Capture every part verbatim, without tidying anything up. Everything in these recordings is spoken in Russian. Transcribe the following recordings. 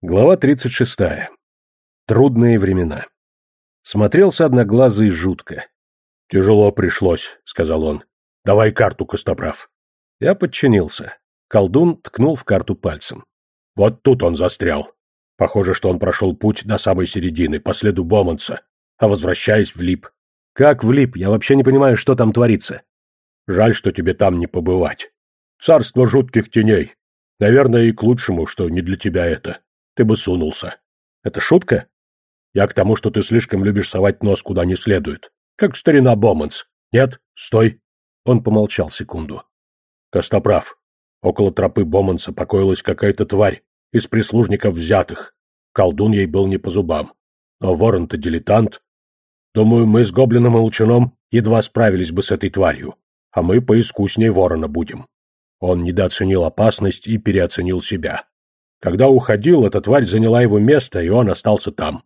Глава тридцать шестая. Трудные времена. Смотрелся Одноглазый жутко. «Тяжело пришлось», — сказал он. «Давай карту, Костоправ». Я подчинился. Колдун ткнул в карту пальцем. «Вот тут он застрял. Похоже, что он прошел путь до самой середины, по следу Боманса, а возвращаясь влип». «Как влип? Я вообще не понимаю, что там творится». «Жаль, что тебе там не побывать. Царство жутких теней. Наверное, и к лучшему, что не для тебя это. Ты бы сунулся». «Это шутка?» «Я к тому, что ты слишком любишь совать нос куда не следует. Как старина Боманс. Нет? Стой!» Он помолчал секунду. «Костоправ, около тропы Боманса покоилась какая-то тварь из прислужников взятых. Колдун ей был не по зубам. Но ворон-то дилетант. Думаю, мы с Гоблином и Молчуном едва справились бы с этой тварью, а мы поискусней ворона будем. Он недооценил опасность и переоценил себя. Когда уходил, эта тварь заняла его место, и он остался там».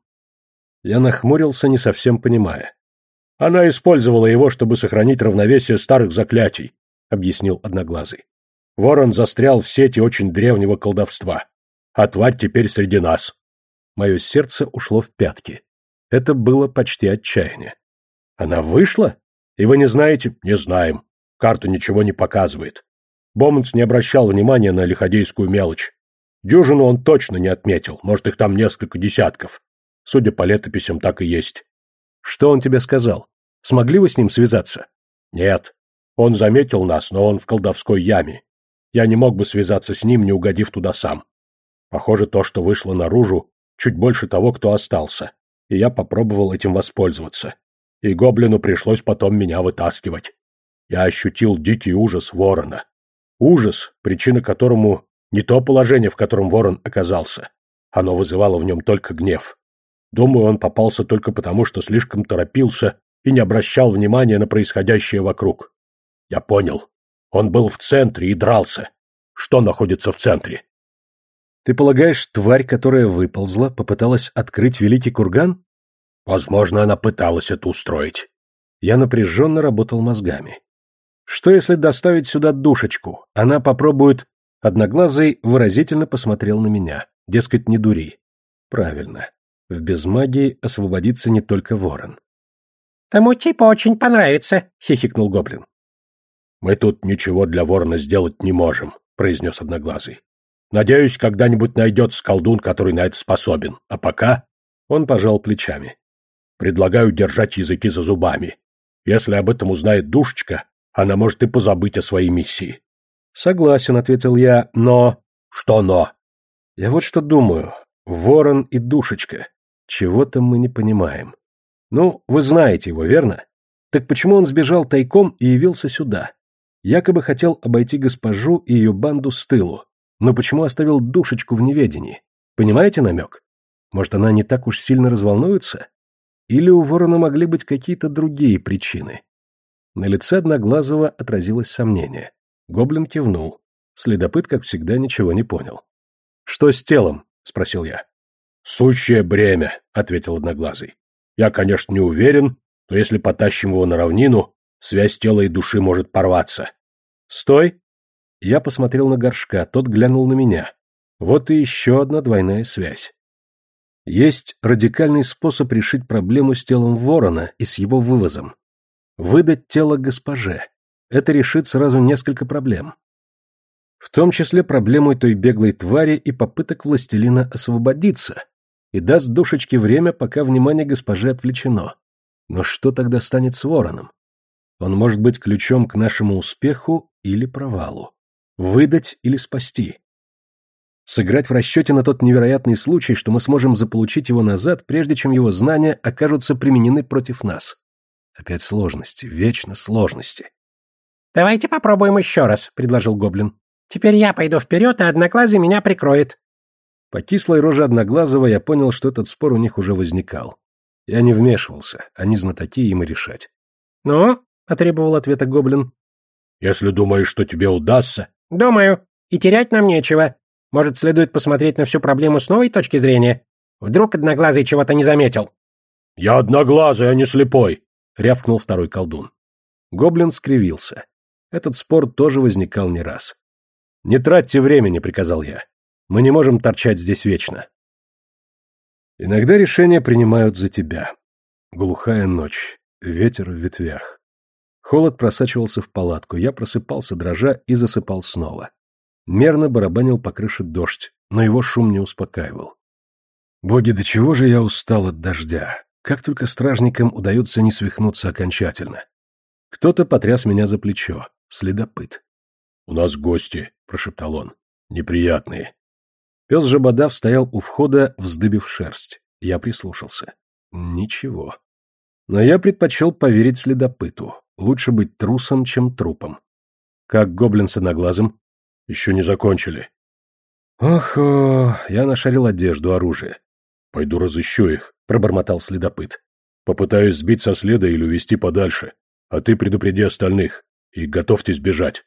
Я нахмурился, не совсем понимая. «Она использовала его, чтобы сохранить равновесие старых заклятий», — объяснил Одноглазый. «Ворон застрял в сети очень древнего колдовства, а тварь теперь среди нас». Мое сердце ушло в пятки. Это было почти отчаяние. «Она вышла? И вы не знаете?» «Не знаем. Карта ничего не показывает. Боманс не обращал внимания на лиходейскую мелочь. Дюжину он точно не отметил, может, их там несколько десятков. Судя по летописям, так и есть». «Что он тебе сказал? Смогли вы с ним связаться?» «Нет. Он заметил нас, но он в колдовской яме. Я не мог бы связаться с ним, не угодив туда сам. Похоже, то, что вышло наружу, чуть больше того, кто остался, и я попробовал этим воспользоваться. И гоблину пришлось потом меня вытаскивать. Я ощутил дикий ужас ворона. Ужас, причина которому не то положение, в котором ворон оказался. Оно вызывало в нем только гнев. Думаю, он попался только потому, что слишком торопился и не обращал внимания на происходящее вокруг. Я понял. Он был в центре и дрался. Что находится в центре?» «Ты полагаешь, тварь, которая выползла, попыталась открыть великий курган?» «Возможно, она пыталась это устроить». Я напряженно работал мозгами. «Что, если доставить сюда душечку? Она попробует...» Одноглазый выразительно посмотрел на меня. Дескать, не дури. «Правильно. В безмагии освободится не только ворон». «Тому типу очень понравится», — хихикнул гоблин. «Мы тут ничего для ворона сделать не можем», — произнес Одноглазый. «Надеюсь, когда-нибудь найдется колдун, который на это способен. А пока...» Он пожал плечами. «Предлагаю держать языки за зубами. Если об этом узнает душечка, она может и позабыть о своей миссии». «Согласен», — ответил я, — «но...» «Что но?» «Я вот что думаю. Ворон и душечка. Чего-то мы не понимаем. Ну, вы знаете его, верно? Так почему он сбежал тайком и явился сюда? Якобы хотел обойти госпожу и ее банду с тылу. Но почему оставил душечку в неведении? Понимаете намек? Может, она не так уж сильно разволнуется? Или у ворона могли быть какие-то другие причины?» На лице Одноглазого отразилось сомнение. Гоблин кивнул. Следопыт, как всегда, ничего не понял. «Что с телом?» — спросил я. «Сущее бремя», — ответил Одноглазый. «Я, конечно, не уверен, но если потащим его на равнину, связь тела и души может порваться». «Стой!» Я посмотрел на Горшка, тот глянул на меня. Вот и еще одна двойная связь. Есть радикальный способ решить проблему с телом ворона и с его вывозом. Выдать тело госпоже. Это решит сразу несколько проблем. В том числе проблему той беглой твари и попыток властелина освободиться, и даст душечке время, пока внимание госпожи отвлечено. Но что тогда станет с вороном? Он может быть ключом к нашему успеху или провалу. Выдать или спасти. Сыграть в расчете на тот невероятный случай, что мы сможем заполучить его назад, прежде чем его знания окажутся применены против нас. Опять сложности, вечно сложности. «Давайте попробуем еще раз», — предложил гоблин. «Теперь я пойду вперед, а Одноглазый меня прикроет». По кислой роже Одноглазого я понял, что этот спор у них уже возникал. Я не вмешивался, они знатоки, им и решать. «Ну?» — потребовал ответа гоблин. «Если думаешь, что тебе удастся...» «Думаю. И терять нам нечего. Может, следует посмотреть на всю проблему с новой точки зрения? Вдруг Одноглазый чего-то не заметил?» «Я Одноглазый, а не слепой!» — рявкнул второй колдун. Гоблин скривился. Этот спор тоже возникал не раз. «Не тратьте времени», — приказал я. «Мы не можем торчать здесь вечно. Иногда решения принимают за тебя. Глухая ночь, ветер в ветвях. Холод просачивался в палатку, я просыпался дрожа и засыпал снова. Мерно барабанил по крыше дождь, но его шум не успокаивал. Боги, до чего же я устал от дождя. Как только стражникам удается не свихнуться окончательно. Кто-то потряс меня за плечо. Следопыт. — У нас гости, — прошептал он. — Неприятные. Пес Жабодав стоял у входа, вздыбив шерсть. Я прислушался. Ничего. Но я предпочел поверить следопыту. Лучше быть трусом, чем трупом. Как гоблин с одноглазым? Еще не закончили. Ох-о, я нашарил одежду, оружие. Пойду разыщу их, пробормотал следопыт. Попытаюсь сбить со следа или увести подальше. А ты предупреди остальных. И готовьтесь бежать.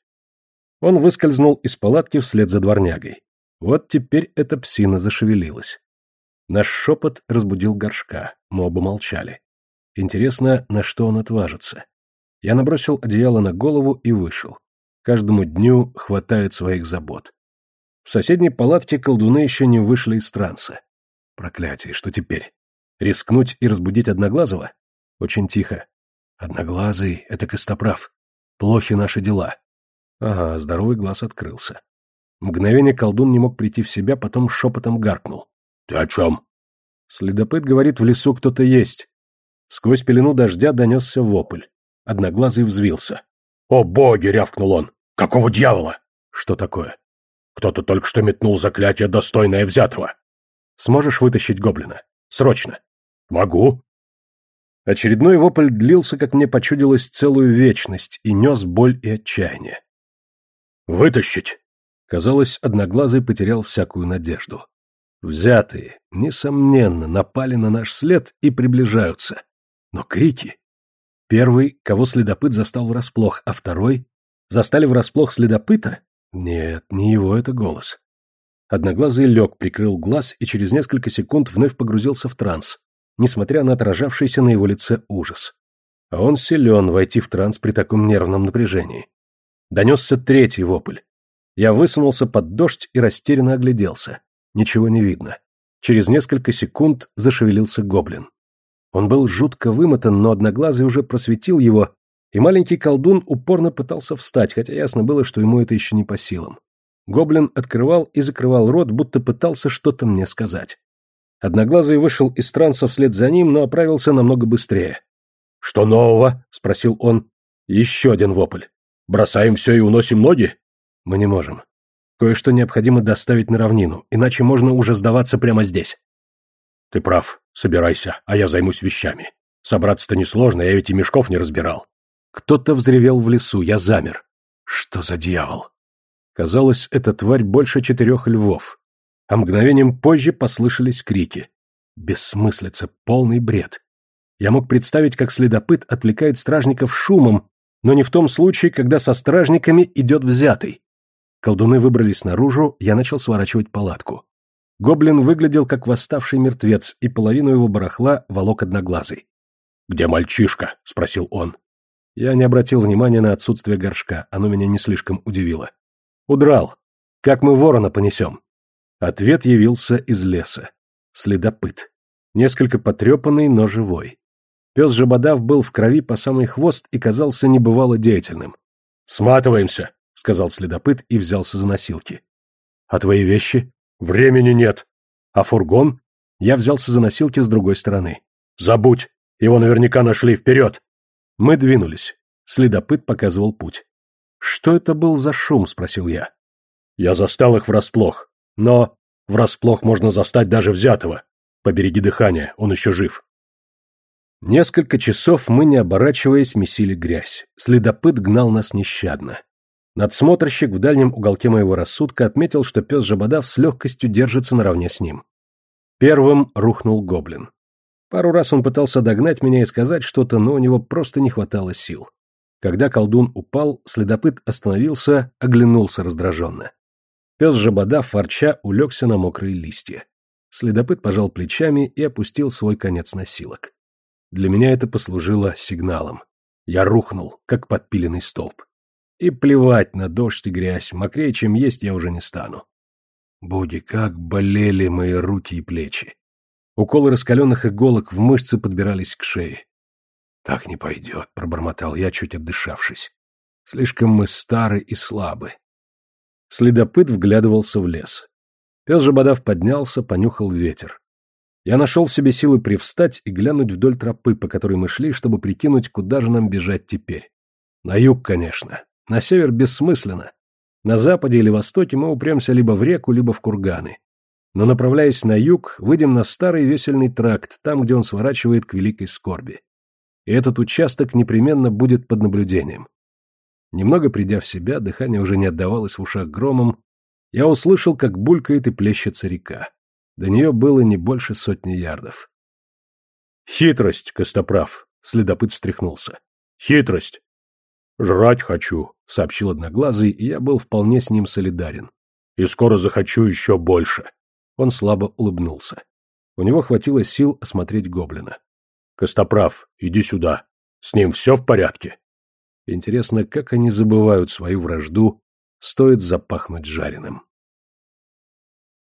Он выскользнул из палатки вслед за дворнягой. Вот теперь эта псина зашевелилась. Наш шепот разбудил Горшка, мы оба молчали. Интересно, на что он отважится. Я набросил одеяло на голову и вышел. Каждому дню хватает своих забот. В соседней палатке колдуны еще не вышли из транса. Проклятие, что теперь? Рискнуть и разбудить Одноглазого? Очень тихо. Одноглазый — это Костоправ. Плохи наши дела. Ага, здоровый глаз открылся. Мгновение колдун не мог прийти в себя, потом шепотом гаркнул. — Ты о чем? Следопыт говорит, в лесу кто-то есть. Сквозь пелену дождя донесся вопль. Одноглазый взвился. — О боги! — рявкнул он. — Какого дьявола? — Что такое? — Кто-то только что метнул заклятие, достойное взятого. — Сможешь вытащить гоблина? Срочно. — Могу. Очередной вопль длился, как мне почудилось, целую вечность и нес боль и отчаяние. «Вытащить!» Казалось, Одноглазый потерял всякую надежду. Взятые, несомненно, напали на наш след и приближаются. Но крики... Первый, кого следопыт застал врасплох, а второй... Застали врасплох следопыта? Нет, не его это голос. Одноглазый лег, прикрыл глаз и через несколько секунд вновь погрузился в транс, несмотря на отражавшийся на его лице ужас. А он силен войти в транс при таком нервном напряжении. Донесся третий вопль. Я высунулся под дождь и растерянно огляделся. Ничего не видно. Через несколько секунд зашевелился гоблин. Он был жутко вымотан, но Одноглазый уже просветил его, и маленький колдун упорно пытался встать, хотя ясно было, что ему это еще не по силам. Гоблин открывал и закрывал рот, будто пытался что-то мне сказать. Одноглазый вышел из транса вслед за ним, но оправился намного быстрее. — Что нового? — спросил он. Еще один вопль. — Бросаем все и уносим ноги? — Мы не можем. Кое-что необходимо доставить на равнину, иначе можно уже сдаваться прямо здесь. — Ты прав. Собирайся, а я займусь вещами. Собраться-то несложно, я ведь и мешков не разбирал. Кто-то взревел в лесу, я замер. Что за дьявол? Казалось, эта тварь больше четырех львов. А мгновением позже послышались крики. Бессмыслица, полный бред. Я мог представить, как следопыт отвлекает стражников шумом, но не в том случае, когда со стражниками идет взятый. Колдуны выбрались наружу, я начал сворачивать палатку. Гоблин выглядел как восставший мертвец, и половину его барахла волок Одноглазый. «Где мальчишка?» — спросил он. Я не обратил внимания на отсутствие Горшка, оно меня не слишком удивило. «Удрал. Как мы ворона понесем?» Ответ явился из леса. Следопыт. Несколько потрепанный, но живой. Пес Жабодав был в крови по самый хвост и казался небывало деятельным. «Сматываемся», — сказал следопыт и взялся за носилки. «А твои вещи?» «Времени нет». «А фургон?» Я взялся за носилки с другой стороны. «Забудь! Его наверняка нашли, вперед!» Мы двинулись. Следопыт показывал путь. «Что это был за шум?» — спросил я. «Я застал их врасплох. Но врасплох можно застать даже взятого. Побереги дыхание, он еще жив». Несколько часов мы, не оборачиваясь, месили грязь. Следопыт гнал нас нещадно. Надсмотрщик в дальнем уголке моего рассудка отметил, что пес Жабодав с легкостью держится наравне с ним. Первым рухнул гоблин. Пару раз он пытался догнать меня и сказать что-то, но у него просто не хватало сил. Когда колдун упал, следопыт остановился, оглянулся раздраженно. Пес Жабодав, ворча, улегся на мокрые листья. Следопыт пожал плечами и опустил свой конец носилок. Для меня это послужило сигналом. Я рухнул, как подпиленный столб. И плевать на дождь и грязь, мокрее, чем есть, я уже не стану. Боги, как болели мои руки и плечи. Уколы раскаленных иголок в мышцы подбирались к шее. «Так не пойдет», — пробормотал я, чуть отдышавшись. «Слишком мы стары и слабы». Следопыт вглядывался в лес. Пес Жабодав поднялся, понюхал ветер. Я нашел в себе силы привстать и глянуть вдоль тропы, по которой мы шли, чтобы прикинуть, куда же нам бежать теперь. На юг, конечно. На север бессмысленно. На западе или востоке мы упремся либо в реку, либо в курганы. Но, направляясь на юг, выйдем на старый весельный тракт, там, где он сворачивает к Великой Скорби. И этот участок непременно будет под наблюдением. Немного придя в себя, дыхание уже не отдавалось в ушах громом, я услышал, как булькает и плещется река. До нее было не больше сотни ярдов. «Хитрость, Костоправ!» — следопыт встряхнулся. «Хитрость!» «Жрать хочу», — сообщил Одноглазый, и я был вполне с ним солидарен. «И скоро захочу еще больше». Он слабо улыбнулся. У него хватило сил осмотреть гоблина. «Костоправ, иди сюда. С ним все в порядке?» Интересно, как они забывают свою вражду, стоит запахнуть жареным.